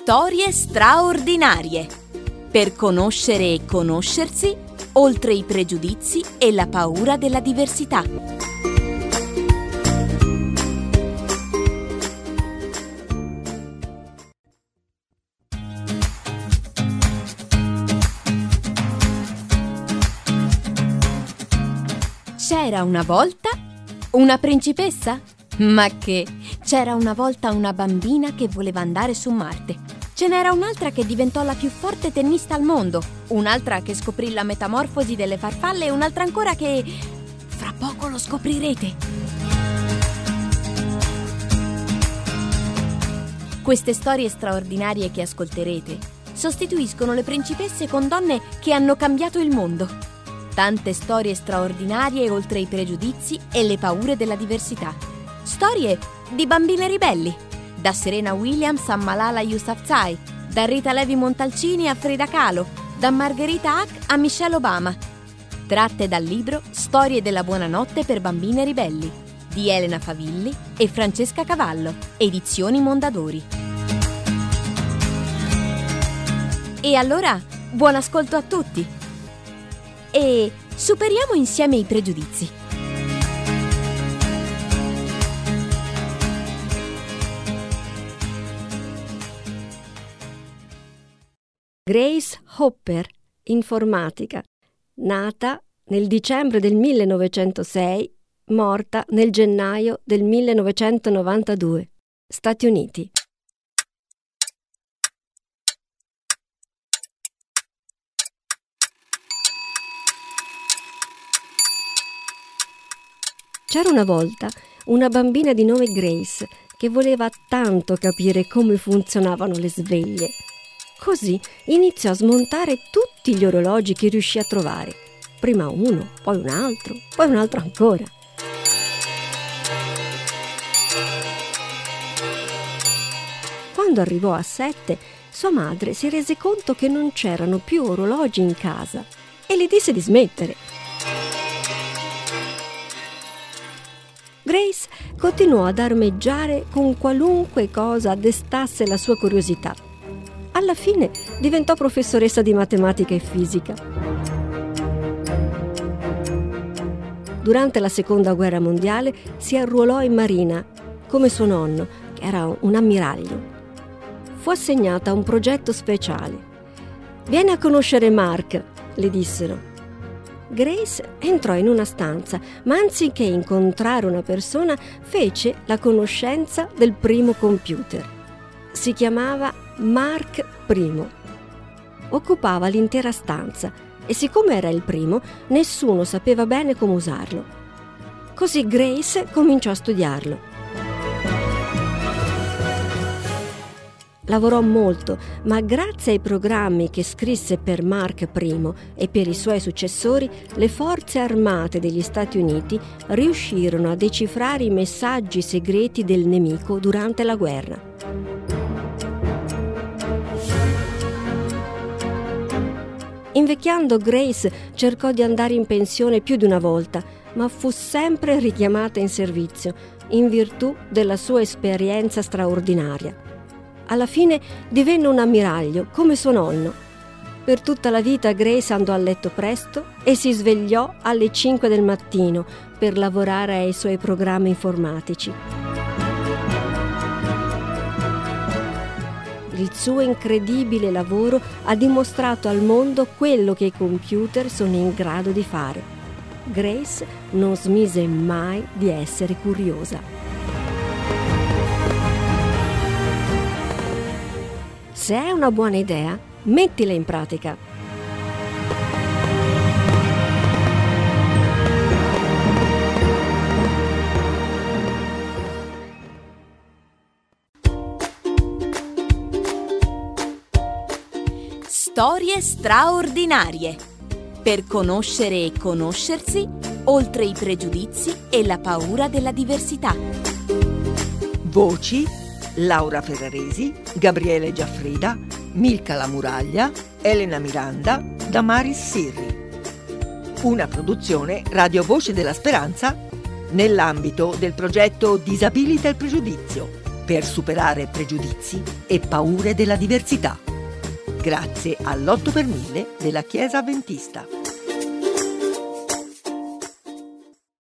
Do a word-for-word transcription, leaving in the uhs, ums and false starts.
Storie straordinarie. Per conoscere e conoscersi, oltre i pregiudizi e la paura della diversità. C'era una volta una principessa? Ma che? C'era una volta una bambina che voleva andare su Marte. Ce n'era un'altra che diventò la più forte tennista al mondo, un'altra che scoprì la metamorfosi delle farfalle e un'altra ancora che... fra poco lo scoprirete. Queste storie straordinarie che ascolterete sostituiscono le principesse con donne che hanno cambiato il mondo. Tante storie straordinarie oltre i pregiudizi e le paure della diversità. Storie di bambine ribelli, da Serena Williams a Malala Yousafzai, da Rita Levi Montalcini a Frida Kahlo, da Margherita Hack a Michelle Obama. Tratte dal libro Storie della buonanotte per bambine ribelli, di Elena Favilli e Francesca Cavallo, edizioni Mondadori. E allora, buon ascolto a tutti! E superiamo insieme i pregiudizi. Grace Hopper, informatica, nata nel dicembre del millenovecentosei, morta nel gennaio del millenovecentonovantadue, Stati Uniti. C'era una volta una bambina di nome Grace che voleva tanto capire come funzionavano le sveglie. Così iniziò a smontare tutti gli orologi che riuscì a trovare. Prima uno, poi un altro, poi un altro ancora. Quando arrivò a sette, sua madre si rese conto che non c'erano più orologi in casa e le disse di smettere. Grace continuò ad armeggiare con qualunque cosa destasse la sua curiosità. Alla fine diventò professoressa di matematica e fisica. Durante la Seconda Guerra Mondiale si arruolò in marina, come suo nonno, che era un ammiraglio. Fu assegnata a un progetto speciale. «Vieni a conoscere Mark», le dissero. Grace entrò in una stanza, ma anziché incontrare una persona, fece la conoscenza del primo computer. Si chiamava Mark I. Occupava l'intera stanza e siccome era il primo, nessuno sapeva bene come usarlo. Così Grace cominciò a studiarlo. Lavorò molto, ma grazie ai programmi che scrisse per Mark I e per i suoi successori, le forze armate degli Stati Uniti riuscirono a decifrare i messaggi segreti del nemico durante la guerra. Invecchiando, Grace cercò di andare in pensione più di una volta, ma fu sempre richiamata in servizio, in virtù della sua esperienza straordinaria. Alla fine divenne un ammiraglio, come suo nonno. Per tutta la vita Grace andò a letto presto e si svegliò alle cinque del mattino per lavorare ai suoi programmi informatici. Il suo incredibile lavoro ha dimostrato al mondo quello che i computer sono in grado di fare. Grace non smise mai di essere curiosa. Se è una buona idea, mettila in pratica. Storie straordinarie. Per conoscere e conoscersi, oltre i pregiudizi e la paura della diversità. Voci: Laura Ferraresi, Gabriele Giaffrida, Milka La Muraglia, Elena Miranda, Damaris Sirri. Una produzione Radio Voce della Speranza nell'ambito del progetto Disabilita il Pregiudizio, per superare pregiudizi e paure della diversità. Grazie all'otto per mille della Chiesa Adventista.